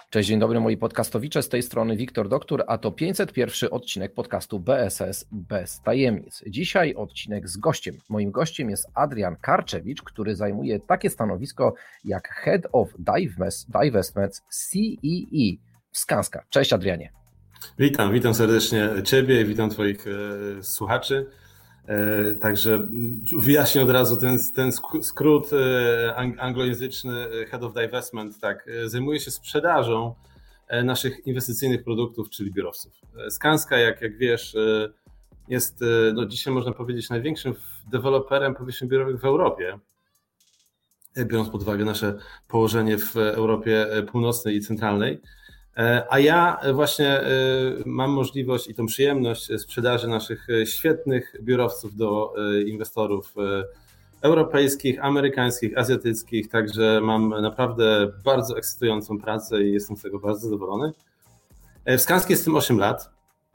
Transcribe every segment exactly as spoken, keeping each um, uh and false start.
Cześć, dzień dobry moi podcastowicze, z tej strony Wiktor Doktor, a to pięćset pierwszy odcinek podcastu B S S bez tajemnic. Dzisiaj odcinek z gościem. Moim gościem jest Adrian Karczewicz, który zajmuje takie stanowisko jak Head of Divestments C E E w Skanska. Cześć Adrianie. Witam, witam serdecznie Ciebie, witam Twoich e, słuchaczy. E, także wyjaśnię od razu ten, ten skrót e, anglojęzyczny Head of Divestment. Tak, e, zajmuje się sprzedażą e, naszych inwestycyjnych produktów, czyli biurowców. Skanska, jak, jak wiesz, e, jest e, no, dzisiaj można powiedzieć największym deweloperem powierzchni biurowych w Europie, e, biorąc pod uwagę nasze położenie w Europie Północnej i Centralnej. A ja właśnie mam możliwość i tą przyjemność sprzedaży naszych świetnych biurowców do inwestorów europejskich, amerykańskich, azjatyckich, także mam naprawdę bardzo ekscytującą pracę i jestem z tego bardzo zadowolony. W Skanskie jestem osiem lat.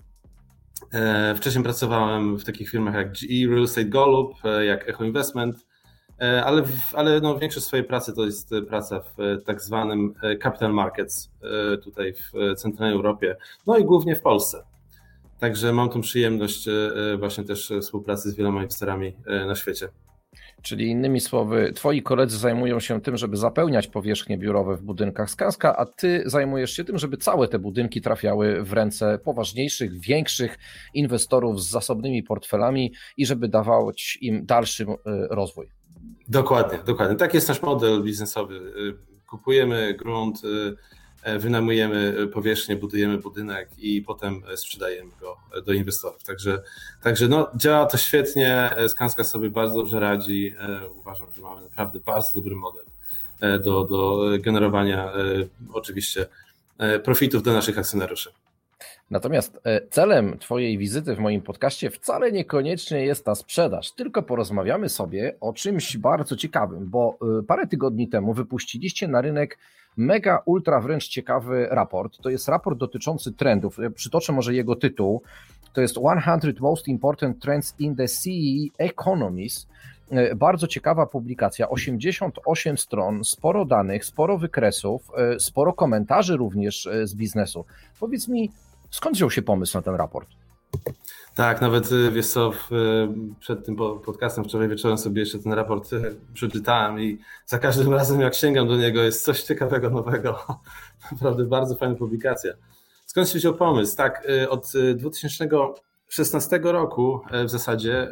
Wcześniej pracowałem w takich firmach jak G E Real Estate Golub, jak Echo Investment, ale, ale no, większość swojej pracy to jest praca w tak zwanym capital markets tutaj w centralnej Europie, no i głównie w Polsce. Także mam tą przyjemność właśnie też współpracy z wieloma inwestorami na świecie. Czyli innymi słowy, twoi koledzy zajmują się tym, żeby zapełniać powierzchnie biurowe w budynkach Skanska, a ty zajmujesz się tym, żeby całe te budynki trafiały w ręce poważniejszych, większych inwestorów z zasobnymi portfelami i żeby dawać im dalszy rozwój. Dokładnie, dokładnie. Tak jest nasz model biznesowy. Kupujemy grunt, wynajmujemy powierzchnię, budujemy budynek i potem sprzedajemy go do inwestorów. Także, także no, działa to świetnie, Skanska sobie bardzo dobrze radzi. Uważam, że mamy naprawdę bardzo dobry model do, do generowania oczywiście profitów dla naszych akcjonariuszy. Natomiast celem twojej wizyty w moim podcaście wcale niekoniecznie jest ta sprzedaż, tylko porozmawiamy sobie o czymś bardzo ciekawym, bo parę tygodni temu wypuściliście na rynek mega, ultra wręcz ciekawy raport. To jest raport dotyczący trendów. Przytoczę może jego tytuł. To jest sto Most Important Trends in the C E E Economies. Bardzo ciekawa publikacja, osiemdziesiąt osiem stron, sporo danych, sporo wykresów, sporo komentarzy również z biznesu. Powiedz mi, skąd wziął się pomysł na ten raport? Tak, nawet wiesz co, przed tym podcastem wczoraj wieczorem sobie jeszcze ten raport przeczytałem i za każdym razem jak sięgam do niego jest coś ciekawego, nowego. Naprawdę bardzo fajna publikacja. Skąd się wziął pomysł? Tak, od dwa tysiące szesnastego roku w zasadzie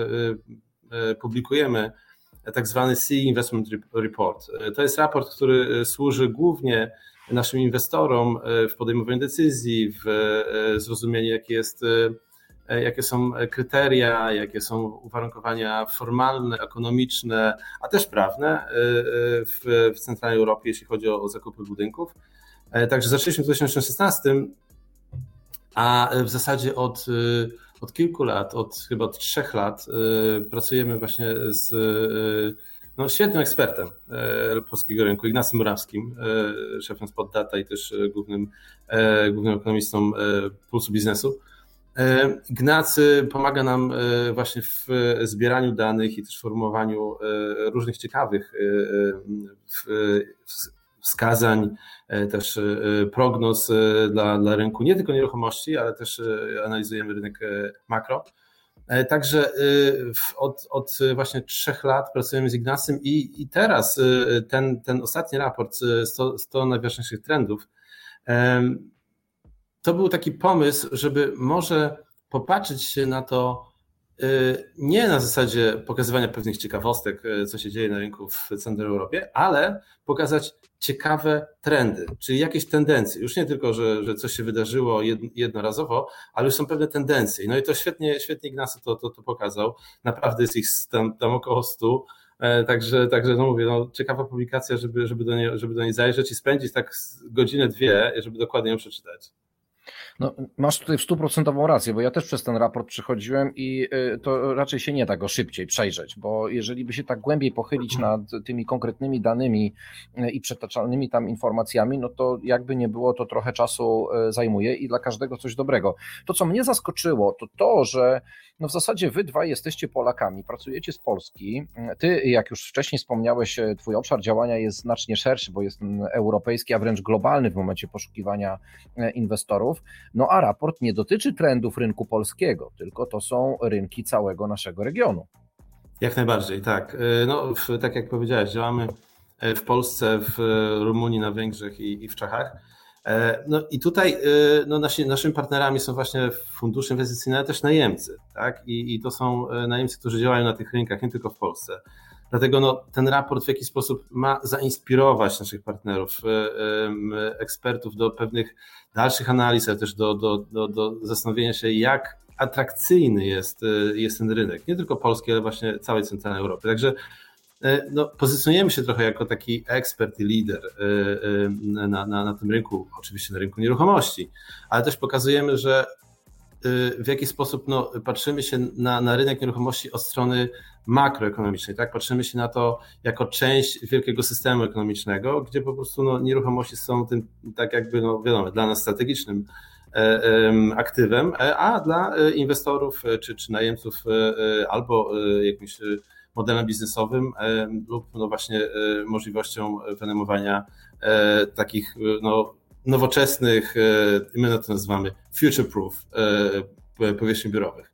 publikujemy tak zwany C E E Investment Report. To jest raport, który służy głównie naszym inwestorom w podejmowaniu decyzji, w zrozumieniu, jakie jest, jakie są kryteria, jakie są uwarunkowania formalne, ekonomiczne, a też prawne w, w centralnej Europie, jeśli chodzi o, o zakupy budynków. Także zaczęliśmy w dwa tysiące szesnastym, a w zasadzie od, od kilku lat, od chyba od trzech lat pracujemy właśnie z no, świetnym ekspertem polskiego rynku, Ignacym Morawskim, szefem Spot Data i też głównym, głównym ekonomistą Pulsu Biznesu. Ignacy pomaga nam właśnie w zbieraniu danych i też formułowaniu różnych ciekawych wskazań, też prognoz dla, dla rynku, nie tylko nieruchomości, ale też analizujemy rynek makro. Także od, od właśnie trzech lat pracujemy z Ignacym i, i teraz ten, ten ostatni raport sto, sto najważniejszych trendów, to był taki pomysł, żeby może popatrzeć się na to nie na zasadzie pokazywania pewnych ciekawostek, co się dzieje na rynku w centralnej Europie, ale pokazać ciekawe trendy, czyli jakieś tendencje. Już nie tylko, że, że coś się wydarzyło jednorazowo, ale już są pewne tendencje. No i to świetnie, świetnie Ignacy to, to, to pokazał. Naprawdę jest ich tam, tam około stu. Także, także no mówię, no, ciekawa publikacja, żeby, żeby, do niej, żeby do niej zajrzeć i spędzić tak godzinę, dwie, żeby dokładnie ją przeczytać. No, masz tutaj w stuprocentową rację, bo ja też przez ten raport przechodziłem i to raczej się nie da go szybciej przejrzeć, bo jeżeli by się tak głębiej pochylić nad tymi konkretnymi danymi i przetaczalnymi tam informacjami, no to jakby nie było, to trochę czasu zajmuje i dla każdego coś dobrego. To, co mnie zaskoczyło, to to, że no w zasadzie wy dwaj jesteście Polakami, pracujecie z Polski. Ty, jak już wcześniej wspomniałeś, twój obszar działania jest znacznie szerszy, bo jest europejski, a wręcz globalny w momencie poszukiwania inwestorów. No a raport nie dotyczy trendów rynku polskiego, tylko to są rynki całego naszego regionu. Jak najbardziej, tak. No, w, tak jak powiedziałeś, działamy w Polsce, w Rumunii, na Węgrzech i, i w Czechach. No i tutaj no, nasi, naszymi partnerami są właśnie fundusze inwestycyjne, ale też najemcy, tak? I, i to są najemcy, którzy działają na tych rynkach, nie tylko w Polsce. Dlatego no, ten raport w jakiś sposób ma zainspirować naszych partnerów, ekspertów do pewnych dalszych analiz, ale też do, do, do, do zastanowienia się, jak atrakcyjny jest, jest ten rynek. Nie tylko polski, ale właśnie całej centralnej Europy. Także no, pozycjonujemy się trochę jako taki ekspert i lider na, na, na tym rynku, oczywiście na rynku nieruchomości, ale też pokazujemy, że w jaki sposób no, patrzymy się na, na rynek nieruchomości od strony makroekonomicznej, tak? Patrzymy się na to jako część wielkiego systemu ekonomicznego, gdzie po prostu no, nieruchomości są tym, tak jakby, no, wiadomo, dla nas strategicznym e, e, aktywem, a dla inwestorów czy, czy najemców e, albo e, jakimś modelem biznesowym e, lub no, właśnie e, możliwością wynajmowania e, takich no, nowoczesnych, my to nazywamy future-proof powierzchni biurowych.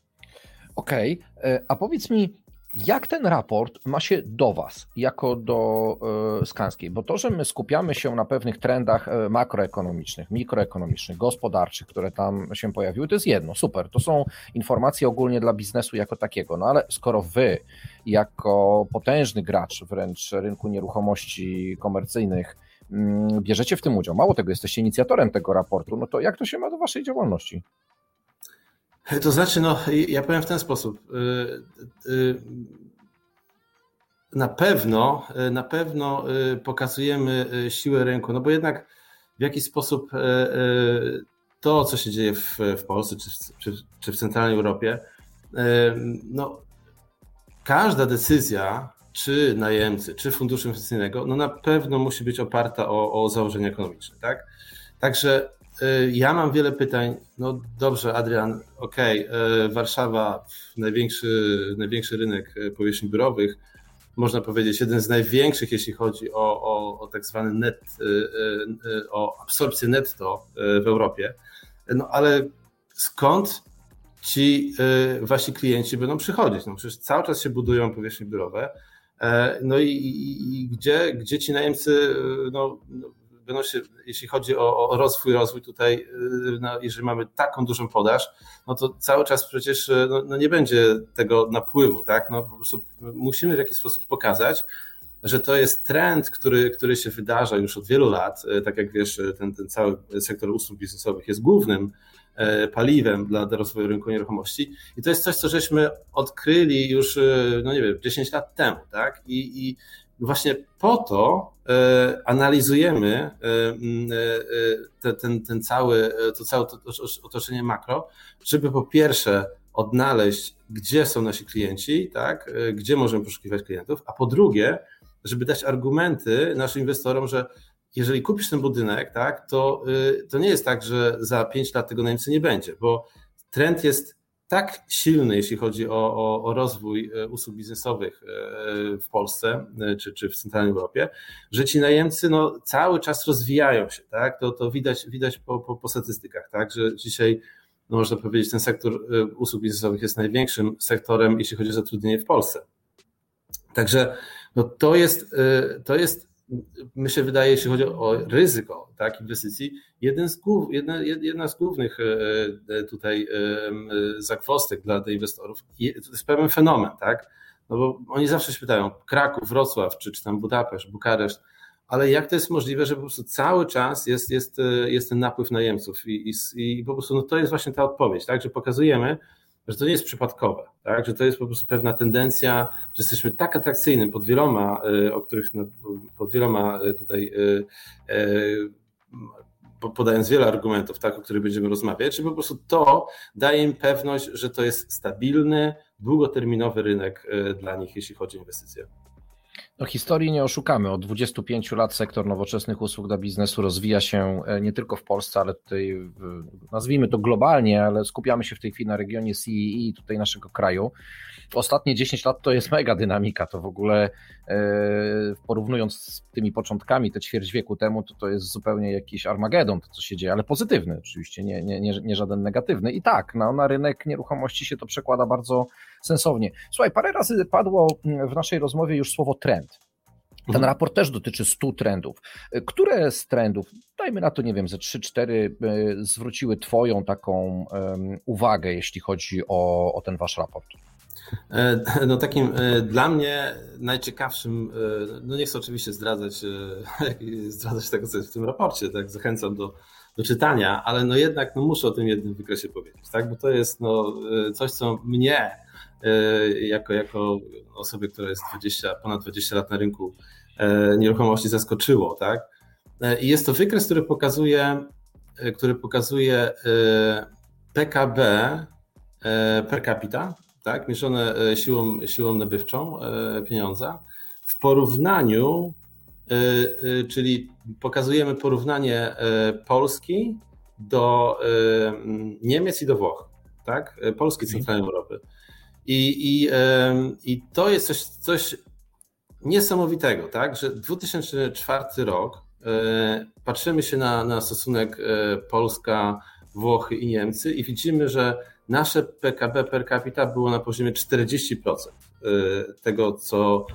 Okej, okay. A powiedz mi, jak ten raport ma się do Was, jako do Skanskiej? Bo to, że my skupiamy się na pewnych trendach makroekonomicznych, mikroekonomicznych, gospodarczych, które tam się pojawiły, to jest jedno, super, to są informacje ogólnie dla biznesu jako takiego, no ale skoro Wy, jako potężny gracz wręcz rynku nieruchomości komercyjnych, bierzecie w tym udział, mało tego, jesteście inicjatorem tego raportu, no to jak to się ma do Waszej działalności? To znaczy, no ja powiem w ten sposób. Na pewno, na pewno pokazujemy siłę rynku, no bo jednak w jakiś sposób to, co się dzieje w, w Polsce czy, czy, czy w centralnej Europie, no każda decyzja, czy najemcy, czy funduszu inwestycyjnego, no na pewno musi być oparta o, o założenia ekonomiczne, tak? Także ja mam wiele pytań. No dobrze, Adrian, okej, okay, Warszawa, największy, największy rynek powierzchni biurowych, można powiedzieć jeden z największych, jeśli chodzi o, o, o tak zwany net, o absorpcję netto w Europie. No ale skąd ci wasi klienci będą przychodzić? No przecież cały czas się budują powierzchnie biurowe. No i, i, i gdzie, gdzie ci najemcy, no, będą się, jeśli chodzi o, o rozwój, rozwój tutaj, no, jeżeli mamy taką dużą podaż, no to cały czas przecież no, no nie będzie tego napływu, tak? No po prostu musimy w jakiś sposób pokazać, że to jest trend, który, który się wydarza już od wielu lat. Tak jak wiesz, ten, ten cały sektor usług biznesowych jest głównym paliwem dla rozwoju rynku nieruchomości i to jest coś, co żeśmy odkryli już, no nie wiem, dziesięć lat temu, tak? I, i właśnie po to analizujemy ten, ten, ten cały, to całe otoczenie makro, żeby po pierwsze odnaleźć, gdzie są nasi klienci, tak? Gdzie możemy poszukiwać klientów, a po drugie, żeby dać argumenty naszym inwestorom, że jeżeli kupisz ten budynek, tak, to, to nie jest tak, że za pięć lat tego najemcy nie będzie, bo trend jest tak silny, jeśli chodzi o, o, o rozwój usług biznesowych w Polsce czy, czy w centralnej Europie, że ci najemcy no, cały czas rozwijają się. Tak? To, to widać, widać po, po, po statystykach, tak? Że dzisiaj no, można powiedzieć, ten sektor usług biznesowych jest największym sektorem, jeśli chodzi o zatrudnienie w Polsce. Także no, to jest, to jest mi się wydaje, jeśli chodzi o ryzyko tak, inwestycji, jeden z głów, jedna, jedna z głównych tutaj zagwozdek dla inwestorów to jest pewien fenomen, tak? No bo oni zawsze się pytają, Kraków, Wrocław, czy, czy tam Budapeszt, Bukareszt, ale jak to jest możliwe, że po prostu cały czas jest, jest, jest ten napływ najemców i, i, i po prostu no to jest właśnie ta odpowiedź, tak? Że pokazujemy, że to nie jest przypadkowe, tak? Że to jest po prostu pewna tendencja, że jesteśmy tak atrakcyjnym pod wieloma, o których, no, pod wieloma tutaj podając wiele argumentów, tak, o których będziemy rozmawiać, że po prostu to daje im pewność, że to jest stabilny, długoterminowy rynek dla nich, jeśli chodzi o inwestycje. No, historii nie oszukamy. Od dwudziestu pięciu lat sektor nowoczesnych usług dla biznesu rozwija się nie tylko w Polsce, ale tutaj nazwijmy to globalnie, ale skupiamy się w tej chwili na regionie C E E tutaj naszego kraju. Ostatnie dziesięć lat to jest mega dynamika, to w ogóle porównując z tymi początkami, te ćwierć wieku temu, to to jest zupełnie jakiś Armagedon, to co się dzieje, ale pozytywny oczywiście, nie, nie, nie, nie żaden negatywny. I tak, no, na rynek nieruchomości się to przekłada bardzo sensownie. Słuchaj, parę razy padło w naszej rozmowie już słowo trend. Ten mhm. raport też dotyczy stu trendów. Które z trendów, dajmy na to, nie wiem, ze trzy cztery zwróciły twoją taką um, uwagę, jeśli chodzi o, o ten wasz raport? No takim dla mnie najciekawszym, no nie chcę oczywiście zdradzać, zdradzać tego, co jest w tym raporcie, tak, zachęcam do, do czytania, ale no jednak no muszę o tym jednym wykresie powiedzieć, tak, bo to jest no coś, co mnie jako, jako osobie, która jest dwadzieścia, ponad dwadzieścia lat na rynku nieruchomości zaskoczyło, tak, i jest to wykres, który pokazuje, który pokazuje P K B per capita, tak, mierzone siłą, siłą nabywczą pieniądza w porównaniu, czyli pokazujemy porównanie Polski do Niemiec i do Włoch, tak, Polski, Centralnej Europy. I, i, i to jest coś, coś niesamowitego, tak, że dwa tysiące czwarty rok, patrzymy się na, na stosunek Polska, Włochy i Niemcy i widzimy, że nasze P K B per capita było na poziomie czterdzieści procent tego, co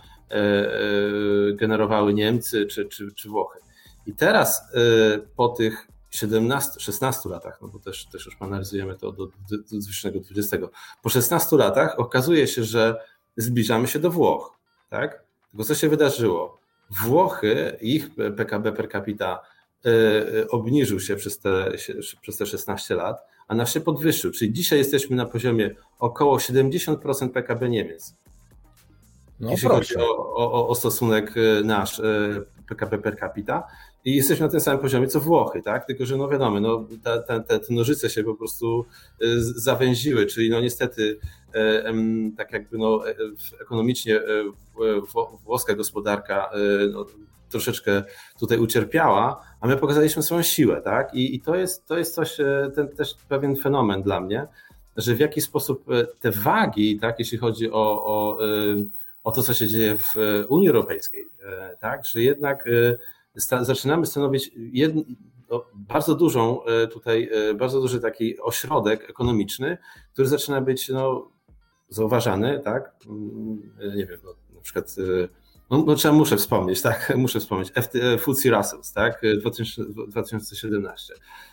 generowały Niemcy czy, czy, czy Włochy. I teraz po tych siedemnastu, szesnastu latach, no bo też, też już analizujemy to do dwa tysiące dwudziestego, po szesnastu latach okazuje się, że zbliżamy się do Włoch, tak? Tylko co się wydarzyło? Włochy, ich P K B per capita obniżył się przez te, przez te szesnaście lat, a nasz się podwyższył. Czyli dzisiaj jesteśmy na poziomie około siedemdziesiąt procent P K B Niemiec. No jeśli proszę. chodzi o, o, o stosunek nasz P K B per capita i jesteśmy na tym samym poziomie co Włochy, tak? Tylko że no wiadomo, no, te, te, te nożyce się po prostu zawęziły, czyli no niestety tak jakby no, ekonomicznie włoska gospodarka no, troszeczkę tutaj ucierpiała, a my pokazaliśmy swoją siłę, tak? I, i to jest, to jest coś, ten też pewien fenomen dla mnie, że w jaki sposób te wagi, tak, jeśli chodzi o, o, o to, co się dzieje w Unii Europejskiej, tak, że jednak sta, zaczynamy stanowić jed, no, bardzo dużą tutaj, bardzo duży taki ośrodek ekonomiczny, który zaczyna być no, zauważany, tak? Nie wiem, no, na przykład No, no trzeba, muszę wspomnieć, tak, muszę wspomnieć, F T, F T S E Russell, tak, dwa tysiące siedemnaście.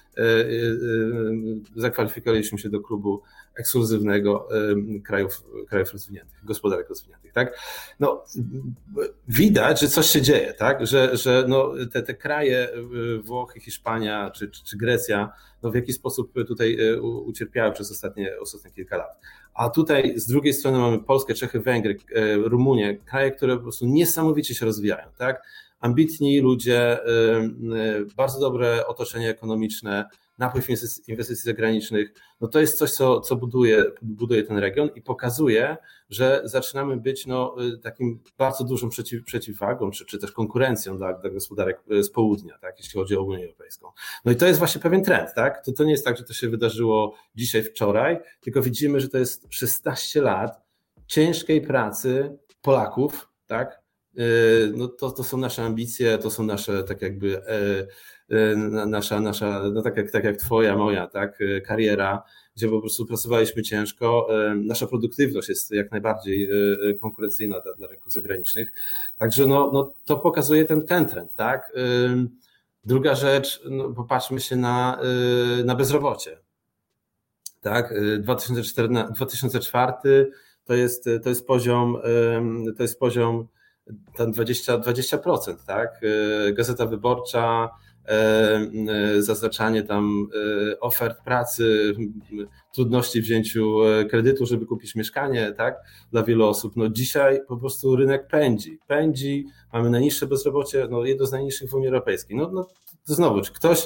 Zakwalifikowaliśmy się do klubu ekskluzywnego krajów, krajów rozwiniętych, gospodarek rozwiniętych, tak. No, widać, że coś się dzieje, tak, że, że no, te, te kraje, Włochy, Hiszpania czy, czy, czy Grecja, no w jakiś sposób tutaj ucierpiały przez ostatnie, ostatnie kilka lat. A tutaj z drugiej strony mamy Polskę, Czechy, Węgry, Rumunię, kraje, które po prostu niesamowicie się rozwijają, tak? Ambitni ludzie, bardzo dobre otoczenie ekonomiczne, napływ inwestycji zagranicznych, no to jest coś, co, co buduje, buduje ten region i pokazuje, że zaczynamy być no, takim bardzo dużą przeciw, przeciwwagą, czy, czy też konkurencją dla, dla gospodarek z południa, tak, jeśli chodzi o Unię Europejską. No i to jest właśnie pewien trend, tak? To, to nie jest tak, że to się wydarzyło dzisiaj, wczoraj, tylko widzimy, że to jest szesnaście lat ciężkiej pracy Polaków, tak? No to, to są nasze ambicje, to są nasze tak jakby nasza, nasza no tak jak, tak jak twoja, moja, tak, kariera, gdzie po prostu pracowaliśmy ciężko. Nasza produktywność jest jak najbardziej konkurencyjna dla, dla rynków zagranicznych. Także no, no to pokazuje ten, ten trend, tak. Druga rzecz, no popatrzmy się na, na bezrobocie. Tak, dwa tysiące czternasty, dwa tysiące czwarty to jest, to jest poziom, to jest poziom tam dwadzieścia procent, tak? Gazeta Wyborcza, zaznaczanie tam ofert pracy, trudności w wzięciu kredytu, żeby kupić mieszkanie, tak? Dla wielu osób. No dzisiaj po prostu rynek pędzi, pędzi, mamy najniższe bezrobocie, no jedno z najniższych w Unii Europejskiej. No, no to znowu, czy ktoś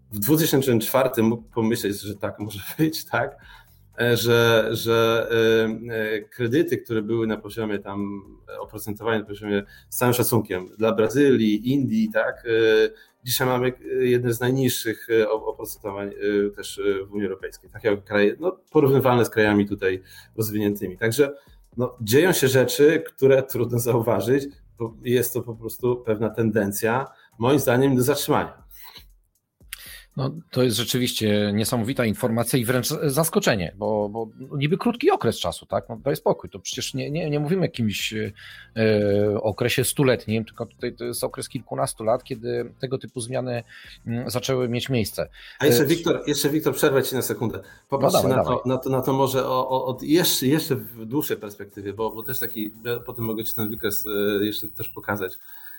w dwa tysiące czwartym mógł pomyśleć, że tak może być, tak? Że, że kredyty, które były na poziomie tam oprocentowania, na poziomie z całym szacunkiem dla Brazylii, Indii, tak? Dzisiaj mamy jedne z najniższych oprocentowań też w Unii Europejskiej, tak jak kraje, no, porównywalne z krajami tutaj rozwiniętymi. Także no, dzieją się rzeczy, które trudno zauważyć, bo jest to po prostu pewna tendencja, moim zdaniem, do zatrzymania. No, to jest rzeczywiście niesamowita informacja i wręcz zaskoczenie, bo, bo niby krótki okres czasu, tak? No, daj spokój, to przecież nie, nie, nie mówimy o jakimś e, okresie stuletnim, tylko tutaj to jest okres kilkunastu lat, kiedy tego typu zmiany m, zaczęły mieć miejsce. A jeszcze Wiktor, jeszcze Wiktor, przerwę Ci na sekundę. Popatrzcie no, na, to, na, to, na to może o, o, o jeszcze, jeszcze w dłuższej perspektywie, bo, bo też taki, potem mogę Ci ten wykres jeszcze też pokazać.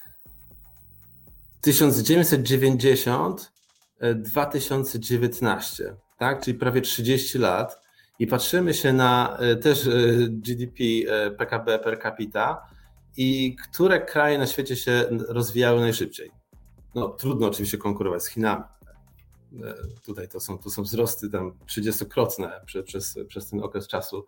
tysiąc dziewięćset dziewięćdziesiąty dwa tysiące dziewiętnaście, tak? Czyli prawie trzydzieści lat i patrzymy się na też G D P, P K B per capita i które kraje na świecie się rozwijały najszybciej. No trudno oczywiście konkurować z Chinami. Tutaj to są, to są wzrosty tam trzydziestokrotne przez, przez, przez ten okres czasu,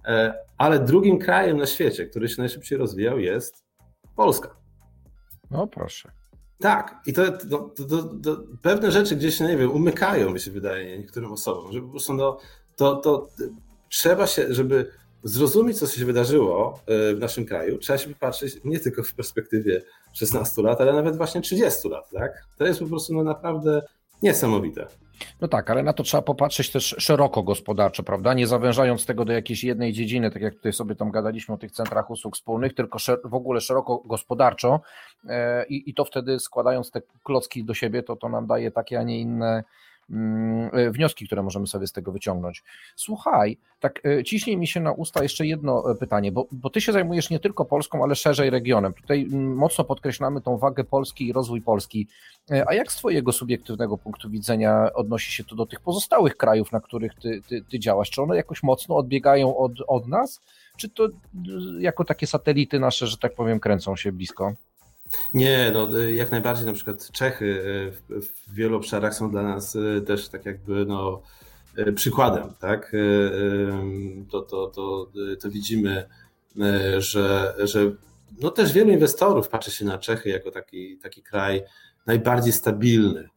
ale drugim krajem na świecie, który się najszybciej rozwijał, jest Polska. No proszę. Tak, i to, to, to, to pewne rzeczy gdzieś, nie wiem, umykają, mi się wydaje, niektórym osobom, że po prostu no, to, to trzeba się, żeby zrozumieć, co się wydarzyło w naszym kraju, trzeba się patrzeć nie tylko w perspektywie szesnastu lat, ale nawet właśnie trzydziestu lat, tak? To jest po prostu no, naprawdę niesamowite. No tak, ale na to trzeba popatrzeć też szeroko gospodarczo, prawda? Nie zawężając tego do jakiejś jednej dziedziny, tak jak tutaj sobie tam gadaliśmy o tych centrach usług wspólnych, tylko w ogóle szeroko gospodarczo i, i to wtedy składając te klocki do siebie, to to nam daje takie, a nie inne wnioski, które możemy sobie z tego wyciągnąć. Słuchaj, tak ciśnie mi się na usta jeszcze jedno pytanie, bo, bo ty się zajmujesz nie tylko Polską, ale szerzej regionem. Tutaj mocno podkreślamy tą wagę Polski i rozwój Polski. A jak z twojego subiektywnego punktu widzenia odnosi się to do tych pozostałych krajów, na których ty, ty, ty działasz? Czy one jakoś mocno odbiegają od, od nas? Czy to jako takie satelity nasze, że tak powiem, kręcą się blisko? Nie, no jak najbardziej na przykład Czechy w, w wielu obszarach są dla nas też tak jakby no, przykładem, tak? To, to, to, to widzimy, że, że no też wielu inwestorów patrzy się na Czechy jako taki, taki kraj najbardziej stabilny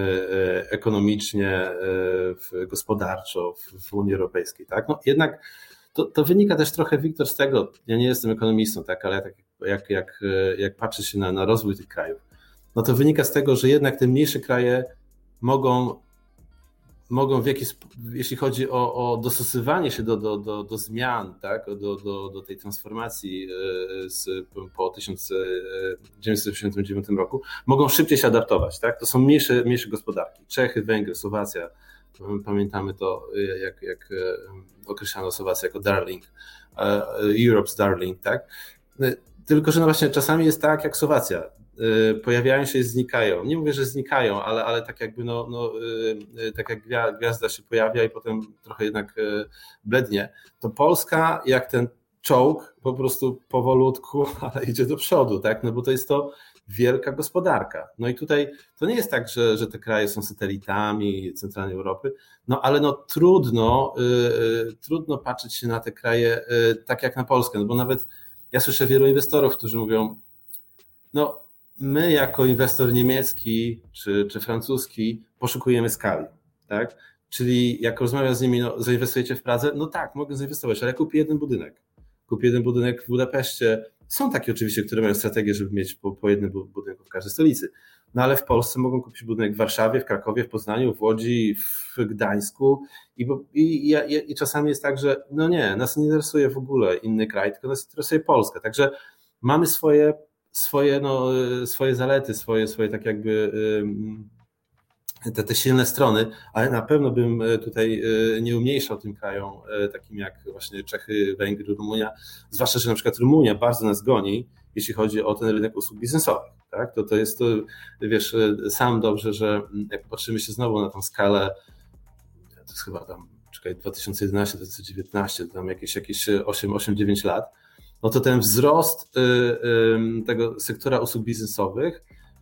ekonomicznie, gospodarczo w Unii Europejskiej, tak? No jednak to, to wynika też trochę, Wiktor, z tego, ja nie jestem ekonomistą, tak, ale tak jak, jak, jak patrzy się na, na rozwój tych krajów, no to wynika z tego, że jednak te mniejsze kraje mogą, mogą w jakiś, jeśli chodzi o, o dostosowywanie się do, do, do, do zmian, tak, do, do, do tej transformacji z, po tysiąc dziewięćset osiemdziesiątym dziewiątym roku, mogą szybciej się adaptować. Tak? To są mniejsze, mniejsze gospodarki. Czechy, Węgry, Słowacja, pamiętamy to, jak, jak określano Słowację jako darling, Europe's darling, tak? Tylko że no właśnie czasami jest tak jak Słowacja. Pojawiają się i znikają. Nie mówię, że znikają, ale, ale tak jakby no, no, tak jak gwiazda się pojawia i potem trochę jednak blednie, to Polska jak ten czołg po prostu powolutku, ale idzie do przodu, tak? No bo to jest to wielka gospodarka. No i tutaj to nie jest tak, że, że te kraje są satelitami centralnej Europy, no ale no trudno, yy, trudno patrzeć się na te kraje yy, tak jak na Polskę, no bo nawet ja słyszę wielu inwestorów, którzy mówią, no my jako inwestor niemiecki czy, czy francuski poszukujemy skali, tak? Czyli jak rozmawiam z nimi, no zainwestujecie w Pradze? No tak, mogę zainwestować, ale ja kupię jeden budynek. Kupię jeden budynek w Budapeszcie. Są takie oczywiście, które mają strategię, żeby mieć po, po jednym budynku w każdej stolicy. No ale w Polsce mogą kupić budynek w Warszawie, w Krakowie, w Poznaniu, w Łodzi, w Gdańsku i, i, i, i czasami jest tak, że no nie, nas nie interesuje w ogóle inny kraj, tylko nas interesuje Polska. Także mamy swoje, swoje, no, swoje zalety, swoje, swoje tak jakby te, te silne strony, ale na pewno bym tutaj nie umniejszał tym krajom takim jak właśnie Czechy, Węgry, Rumunia, zwłaszcza, że na przykład Rumunia bardzo nas goni, jeśli chodzi o ten rynek usług biznesowych. Tak? To, to jest to, wiesz, sam dobrze, że jak patrzymy się znowu na tą skalę, to jest chyba tam, czekaj, dwa tysiące jedenaście do dwa tysiące dziewiętnaście, tam jakieś, jakieś osiem dziewięć lat, no to ten wzrost tego sektora usług biznesowych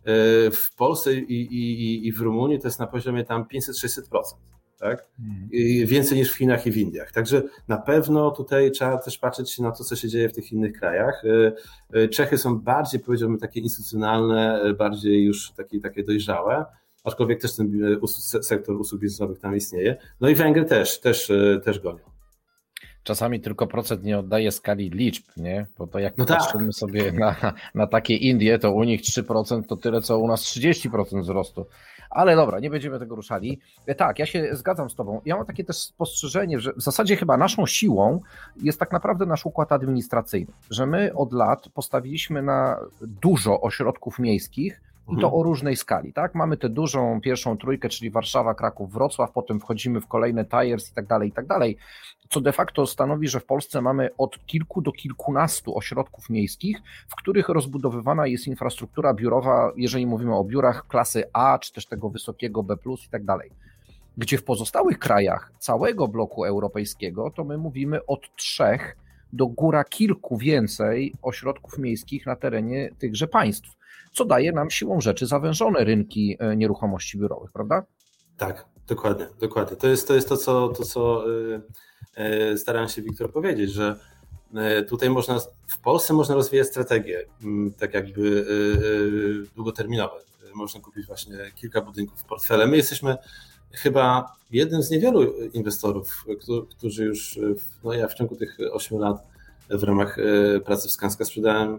W Polsce i, i, i w Rumunii to jest na poziomie tam pięćset sześćset procent. Tak? I więcej niż w Chinach i w Indiach. Także na pewno tutaj trzeba też patrzeć na to, co się dzieje w tych innych krajach. Czechy są bardziej, powiedziałbym, takie instytucjonalne, bardziej już takie, takie dojrzałe, aczkolwiek też ten sektor usług biznesowych tam istnieje. No i Węgry też, też, też gonią. Czasami tylko procent nie oddaje skali liczb, nie? Bo to jak no patrzymy tak. sobie na, na takie Indie, to u nich trzy procent to tyle, co u nas trzydzieści procent wzrostu. Ale dobra, nie będziemy tego ruszali. Tak, ja się zgadzam z tobą. Ja mam takie też spostrzeżenie, że w zasadzie chyba naszą siłą jest tak naprawdę nasz układ administracyjny, że my od lat postawiliśmy na dużo ośrodków miejskich i to o różnej skali, tak? Mamy tę dużą pierwszą trójkę, czyli Warszawa, Kraków, Wrocław, potem wchodzimy w kolejne tiers i tak dalej, i tak dalej, co de facto stanowi, że w Polsce mamy od kilku do kilkunastu ośrodków miejskich, w których rozbudowywana jest infrastruktura biurowa, jeżeli mówimy o biurach klasy A, czy też tego wysokiego B plus i tak dalej. Gdzie w pozostałych krajach całego bloku europejskiego to my mówimy od trzech do góra kilku więcej ośrodków miejskich na terenie tychże państw, co daje nam siłą rzeczy zawężone rynki nieruchomości biurowych, prawda? Tak, dokładnie, dokładnie. To jest to, jest to co, to, co starałem się, Wiktor, powiedzieć, że tutaj można, w Polsce można rozwijać strategie tak jakby długoterminowe. Można kupić właśnie kilka budynków w portfele. My jesteśmy chyba jednym z niewielu inwestorów, którzy już, no ja w ciągu tych ośmiu lat w ramach pracy w Skanska sprzedałem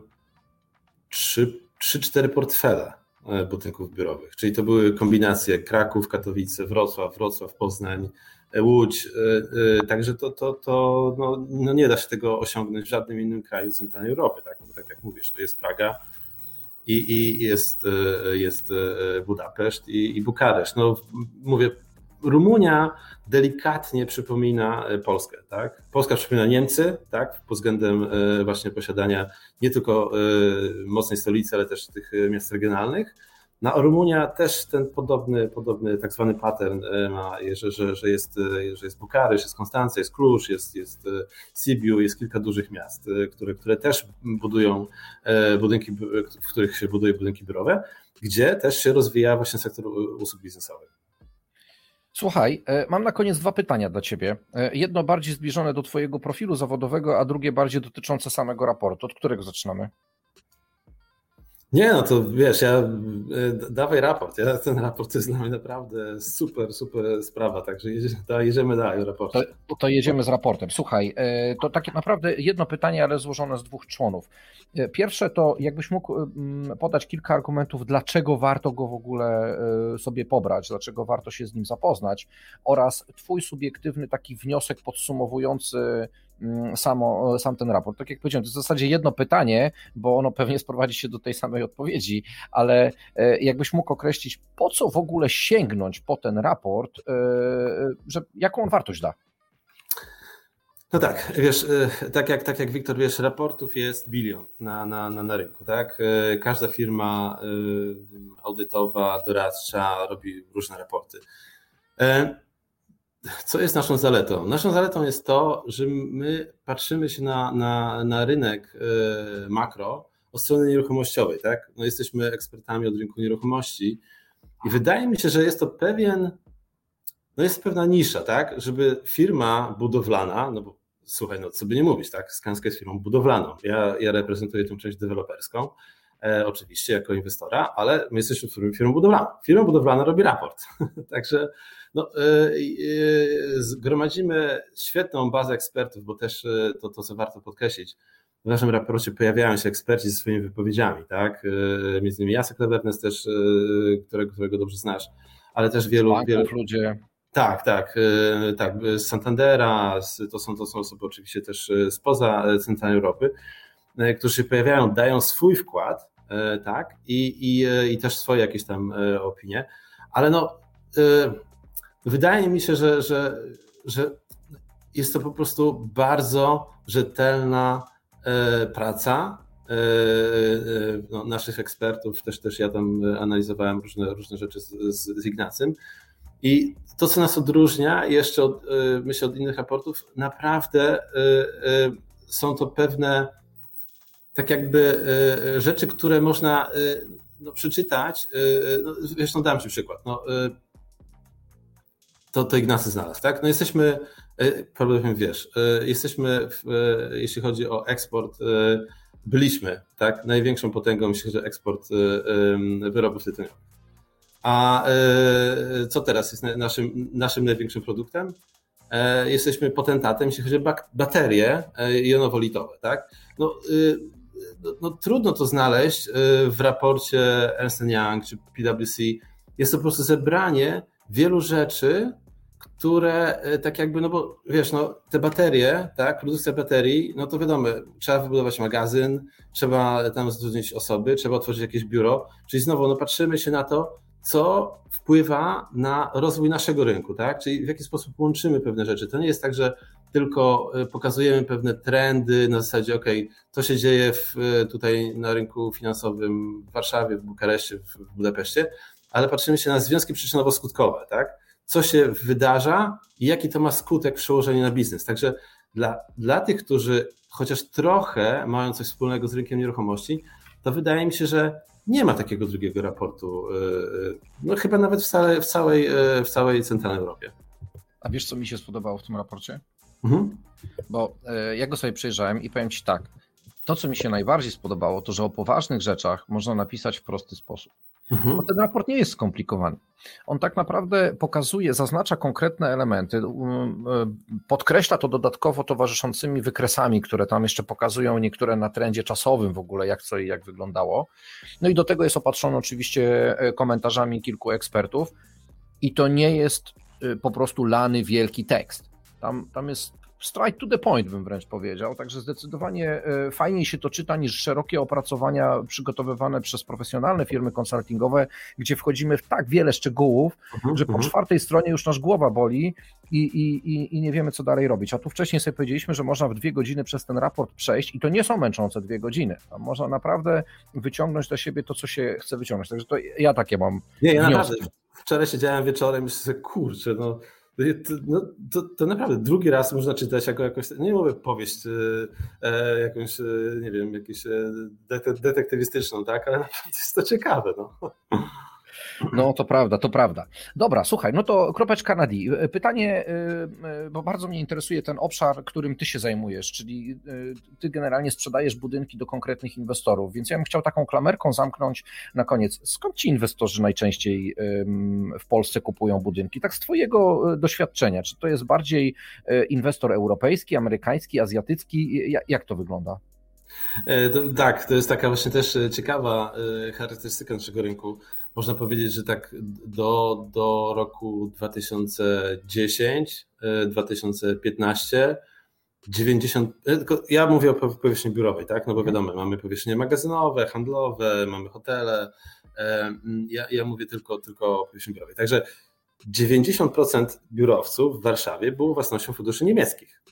trzy cztery portfele budynków biurowych, czyli to były kombinacje Kraków, Katowice, Wrocław, Wrocław, Poznań, Łódź, także to, to, to no, no nie da się tego osiągnąć w żadnym innym kraju centralnej Europy, tak, tak jak mówisz, no jest Praga i, i jest, jest Budapeszt i, i Bukareszt. No mówię, Rumunia delikatnie przypomina Polskę, tak? Polska przypomina Niemcy, tak? Pod względem właśnie posiadania nie tylko mocnej stolicy, ale też tych miast regionalnych. No, a Rumunia też ten podobny, podobny tak zwany pattern ma, że, że, że, jest, że jest Bukaresz, jest Konstancja, jest Kluż, jest, jest Sibiu, jest kilka dużych miast, które, które też budują budynki, w których się buduje budynki biurowe, gdzie też się rozwija właśnie sektor usług biznesowych. Słuchaj, mam na koniec dwa pytania dla Ciebie. Jedno bardziej zbliżone do Twojego profilu zawodowego, a drugie bardziej dotyczące samego raportu. Od którego zaczynamy? Nie, no to wiesz, ja dawaj raport. Ja, ten raport to jest dla mnie naprawdę super, super sprawa, także jedziemy dalej o raporcie. To, to jedziemy z raportem. Słuchaj, to takie naprawdę jedno pytanie, ale złożone z dwóch członów. Pierwsze to jakbyś mógł podać kilka argumentów, dlaczego warto go w ogóle sobie pobrać, dlaczego warto się z nim zapoznać oraz twój subiektywny taki wniosek podsumowujący Samo, sam ten raport. Tak jak powiedziałem, to jest w zasadzie jedno pytanie, bo ono pewnie sprowadzi się do tej samej odpowiedzi, ale jakbyś mógł określić, po co w ogóle sięgnąć po ten raport, że jaką on wartość da? No tak, wiesz, tak jak, tak jak Wiktor, wiesz, raportów jest bilion na, na, na, na rynku, tak? Każda firma audytowa, doradcza robi różne raporty. Co jest naszą zaletą? Naszą zaletą jest to, że my patrzymy się na, na, na rynek makro od strony nieruchomościowej, tak? No jesteśmy ekspertami od rynku nieruchomości i wydaje mi się, że jest to pewien, no jest pewna nisza, tak? Żeby firma budowlana, no bo słuchaj, no co by nie mówić, tak? Skanska jest firmą budowlaną. Ja, ja reprezentuję tę część deweloperską, e, oczywiście jako inwestora, ale my jesteśmy firmą budowlaną. Firma budowlana robi raport, także no, zgromadzimy świetną bazę ekspertów, bo też to, to, co warto podkreślić, w naszym raporcie pojawiają się eksperci ze swoimi wypowiedziami, tak? Między innymi Jacek Lewernes też, którego, którego dobrze znasz, ale też wielu... wielu ludzie. Tak, tak, tak, z Santandera, to są, to są osoby oczywiście też spoza centralnej Europy, którzy się pojawiają, dają swój wkład, tak, i, i, i też swoje jakieś tam opinie, ale no... Wydaje mi się, że, że, że jest to po prostu bardzo rzetelna praca no, naszych ekspertów. Też, też ja tam analizowałem różne, różne rzeczy z, z Ignacym. I to, co nas odróżnia jeszcze od, myślę, od innych raportów, naprawdę są to pewne tak jakby rzeczy, które można no, przeczytać, no, wiesz, no dam Ci przykład, no, to, to Ignacy znalazł, tak? No jesteśmy, problem wiesz, jesteśmy, w, jeśli chodzi o eksport, byliśmy, tak, największą potęgą, jeśli chodzi o eksport wyrobów tytoniowych. A co teraz jest naszym, naszym największym produktem? Jesteśmy potentatem, jeśli chodzi o baterie jonowolitowe, tak? No, no, no trudno to znaleźć w raporcie Ernst and Young czy P W C. Jest to po prostu zebranie wielu rzeczy, które tak jakby, no bo wiesz, no te baterie, tak, produkcja baterii, no to wiadomo, trzeba wybudować magazyn, trzeba tam zatrudnić osoby, trzeba otworzyć jakieś biuro, czyli znowu no patrzymy się na to, co wpływa na rozwój naszego rynku, tak, czyli w jaki sposób łączymy pewne rzeczy. To nie jest tak, że tylko pokazujemy pewne trendy na zasadzie, ok, to się dzieje w, tutaj na rynku finansowym w Warszawie, w Bukareszcie, w Budapeszcie, ale patrzymy się na związki przyczynowo-skutkowe, tak, co się wydarza i jaki to ma skutek przełożenie na biznes. Także dla, dla tych, którzy chociaż trochę mają coś wspólnego z rynkiem nieruchomości, to wydaje mi się, że nie ma takiego drugiego raportu, no chyba nawet w całej, w całej, w całej centralnej Europie. A wiesz, co mi się spodobało w tym raporcie? Mhm. Bo ja go sobie przejrzałem i powiem Ci tak, to co mi się najbardziej spodobało, to że o poważnych rzeczach można napisać w prosty sposób. Mhm. Bo ten raport nie jest skomplikowany. On tak naprawdę pokazuje, zaznacza konkretne elementy, podkreśla to dodatkowo towarzyszącymi wykresami, które tam jeszcze pokazują niektóre na trendzie czasowym w ogóle, jak co i jak wyglądało. No i do tego jest opatrzony oczywiście komentarzami kilku ekspertów i to nie jest po prostu lany wielki tekst. Tam, tam jest straight to the point, bym wręcz powiedział, także zdecydowanie fajniej się to czyta niż szerokie opracowania przygotowywane przez profesjonalne firmy konsultingowe, gdzie wchodzimy w tak wiele szczegółów, uh-huh, że po uh-huh. czwartej stronie już nasz głowa boli i, i, i nie wiemy, co dalej robić. A tu wcześniej sobie powiedzieliśmy, że można w dwie godziny przez ten raport przejść i to nie są męczące dwie godziny. Tam można naprawdę wyciągnąć dla siebie to, co się chce wyciągnąć. Także to ja takie mam Nie, ja naprawdę wczoraj siedziałem wieczorem i myślę sobie, kurczę, no No, to, to naprawdę drugi raz można czytać jako jakąś, nie mówię powieść e, jakąś, e, nie wiem, jakąś e, detektywistyczną, tak, ale naprawdę jest to ciekawe. No. No to prawda, to prawda. Dobra, słuchaj, no to kropeczka na D. Pytanie, bo bardzo mnie interesuje ten obszar, którym ty się zajmujesz, czyli ty generalnie sprzedajesz budynki do konkretnych inwestorów, więc ja bym chciał taką klamerką zamknąć na koniec. Skąd ci inwestorzy najczęściej w Polsce kupują budynki? Tak z twojego doświadczenia, czy to jest bardziej inwestor europejski, amerykański, azjatycki? Jak to wygląda? Tak, to jest taka właśnie też ciekawa charakterystyka naszego rynku. Można powiedzieć, że tak do, do roku dwa tysiące dziesiątego, dwa tysiące piętnastego, dziewięćdziesiąt, ja mówię o powierzchni biurowej, tak? No bo wiadomo, mamy powierzchnie magazynowe, handlowe, mamy hotele, ja, ja mówię tylko, tylko o powierzchni biurowej. Także dziewięćdziesiąt procent biurowców w Warszawie było własnością funduszy niemieckich.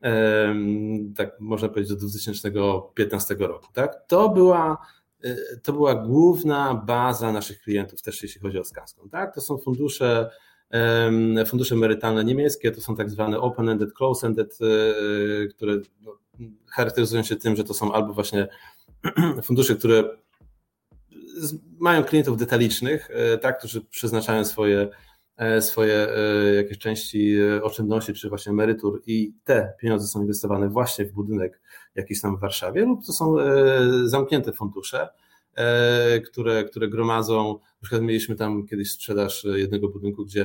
Tak można powiedzieć do dwa tysiące piętnastego roku, tak? To była To była główna baza naszych klientów, też jeśli chodzi o Skanska. Tak? To są fundusze, fundusze emerytalne niemieckie, to są tak zwane open-ended, close-ended, które charakteryzują się tym, że to są albo właśnie fundusze, które mają klientów detalicznych, tak, którzy przeznaczają swoje, swoje jakieś części oszczędności, czy właśnie emerytur i te pieniądze są inwestowane właśnie w budynek jakiś tam w Warszawie, lub to są zamknięte fundusze, które, które gromadzą, na przykład mieliśmy tam kiedyś sprzedaż jednego budynku, gdzie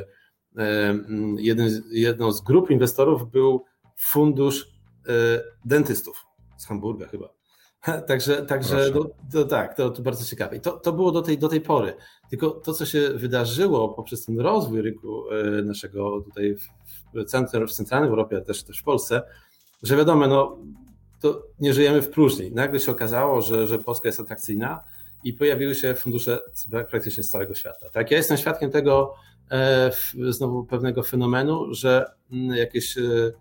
jeden, jedną z grup inwestorów był fundusz dentystów z Hamburga chyba. Także, także to, to, tak, to, to bardzo ciekawe. I to, to było do tej, do tej pory. Tylko to, co się wydarzyło poprzez ten rozwój rynku naszego tutaj w, centrum, w centralnej Europie, ale też, też w Polsce, że wiadomo, no, to nie żyjemy w próżni. Nagle się okazało, że, że Polska jest atrakcyjna i pojawiły się fundusze praktycznie z całego świata. Tak, ja jestem świadkiem tego e, znowu pewnego fenomenu, że jakieś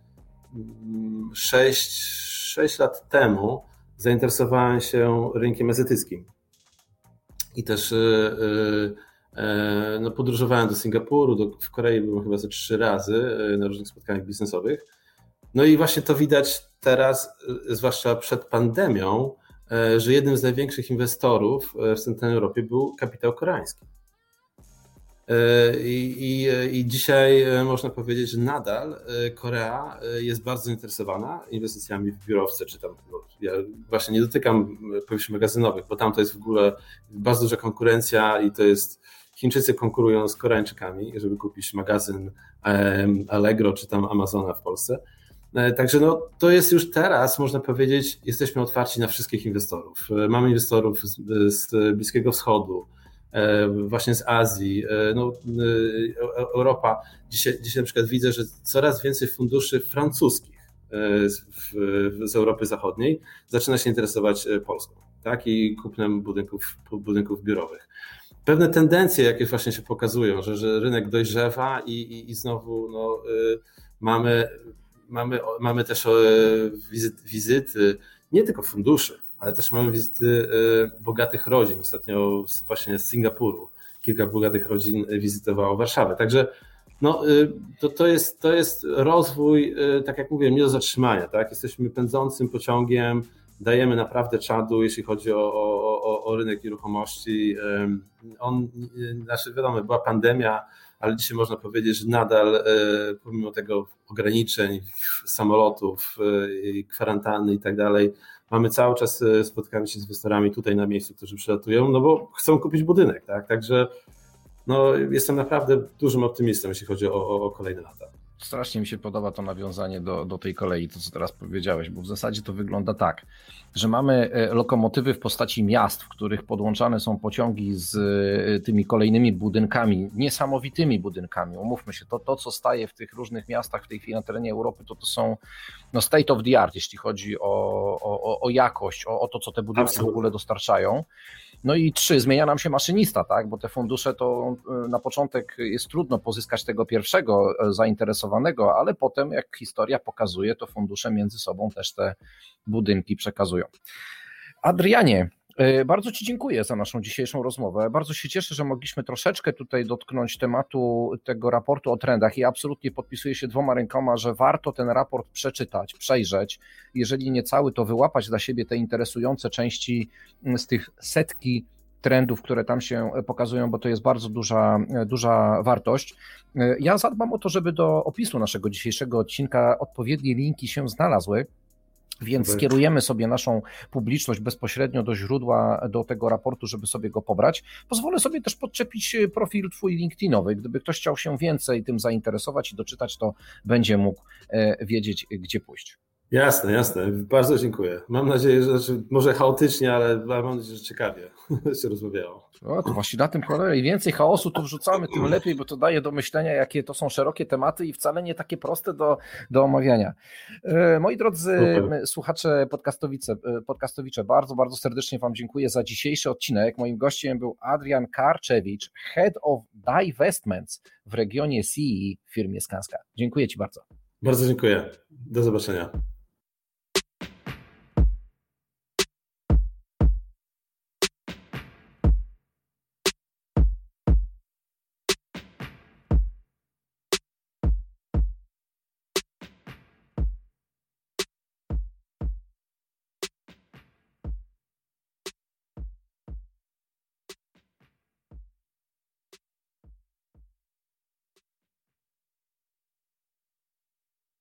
sześć lat temu zainteresowałem się rynkiem azjatyckim i też e, e, no, podróżowałem do Singapuru, do, w Korei byłem chyba ze trzy razy na różnych spotkaniach biznesowych. No i właśnie to widać teraz, zwłaszcza przed pandemią, że jednym z największych inwestorów w Centralnej Europie był kapitał koreański. I, i, I dzisiaj można powiedzieć, że nadal Korea jest bardzo zainteresowana inwestycjami w biurowce, czy tam, no, ja właśnie nie dotykam powierzchni magazynowych, bo tam to jest w ogóle bardzo duża konkurencja i to jest, Chińczycy konkurują z Koreańczykami, żeby kupić magazyn Allegro, czy tam Amazona w Polsce. Także no, to jest już teraz, można powiedzieć, jesteśmy otwarci na wszystkich inwestorów. Mamy inwestorów z, z Bliskiego Wschodu, właśnie z Azji, no, Europa. Dzisiaj, dzisiaj na przykład widzę, że coraz więcej funduszy francuskich z, z Europy Zachodniej zaczyna się interesować Polską, tak, i kupnem budynków, budynków biurowych. Pewne tendencje, jakie właśnie się pokazują, że, że rynek dojrzewa i, i, i znowu no, mamy, mamy, mamy też wizyty, wizyty nie tylko funduszy, ale też mamy wizyty bogatych rodzin. Ostatnio właśnie z Singapuru kilka bogatych rodzin wizytowało Warszawę. Także no, to, to, jest, to jest rozwój, tak jak mówię, nie do zatrzymania. Tak? Jesteśmy pędzącym pociągiem, dajemy naprawdę czadu, jeśli chodzi o, o, o rynek nieruchomości. On, znaczy wiadomo, była pandemia, ale dzisiaj można powiedzieć, że nadal pomimo tego ograniczeń, samolotów, kwarantanny i tak dalej, mamy cały czas, spotykamy się z inwestorami tutaj na miejscu, którzy przylatują, no bo chcą kupić budynek, tak? Także no, jestem naprawdę dużym optymistą, jeśli chodzi o, o, o kolejne lata. Strasznie mi się podoba to nawiązanie do, do tej kolei, to co teraz powiedziałeś, bo w zasadzie to wygląda tak, że mamy lokomotywy w postaci miast, w których podłączane są pociągi z tymi kolejnymi budynkami, niesamowitymi budynkami. Umówmy się, to, to co staje w tych różnych miastach w tej chwili na terenie Europy, to to są no state of the art, jeśli chodzi o, o, o jakość, o, o to, co te budynki Absolutnie. w ogóle dostarczają. No i trzy, zmienia nam się maszynista, tak? Bo te fundusze to na początek jest trudno pozyskać tego pierwszego zainteresowanego, ale potem, jak historia pokazuje, to fundusze między sobą też te budynki przekazują. Adrianie, bardzo Ci dziękuję za naszą dzisiejszą rozmowę. Bardzo się cieszę, że mogliśmy troszeczkę tutaj dotknąć tematu tego raportu o trendach i absolutnie podpisuję się dwoma rękoma, że warto ten raport przeczytać, przejrzeć. Jeżeli nie cały, to wyłapać dla siebie te interesujące części z tych setki trendów, które tam się pokazują, bo to jest bardzo duża, duża wartość. Ja zadbam o to, żeby do opisu naszego dzisiejszego odcinka odpowiednie linki się znalazły. Więc skierujemy sobie naszą publiczność bezpośrednio do źródła, do tego raportu, żeby sobie go pobrać. Pozwolę sobie też podczepić profil Twój LinkedInowy. Gdyby ktoś chciał się więcej tym zainteresować i doczytać, to będzie mógł wiedzieć, gdzie pójść. Jasne, jasne. Bardzo dziękuję. Mam nadzieję, że znaczy, może chaotycznie, ale mam nadzieję, że ciekawie się rozmawiało. O, to właśnie na tym kolei. Im więcej chaosu tu wrzucamy, tym lepiej, bo to daje do myślenia, jakie to są szerokie tematy i wcale nie takie proste do, do omawiania. Moi drodzy Super. słuchacze podcastowicze, podcastowicze, bardzo, bardzo serdecznie Wam dziękuję za dzisiejszy odcinek. Moim gościem był Adrian Karczewicz, Head of Divestments w regionie C E E w firmie Skanska. Dziękuję Ci bardzo. Bardzo dziękuję. Do zobaczenia.